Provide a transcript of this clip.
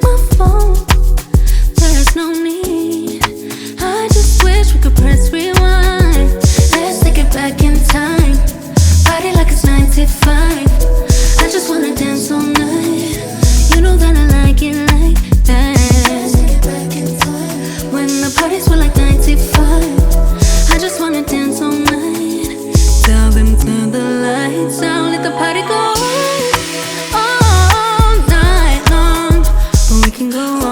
my phone. There's no need. I just wish we could press rewind. Let's take it back in time. Party like it's 95. I just wanna dance all night. You know that I like it like that. Let's take it back in time. When the parties were like 95. I just wanna dance all night. Tell them turn the lights out, let the party go on all night long. We can go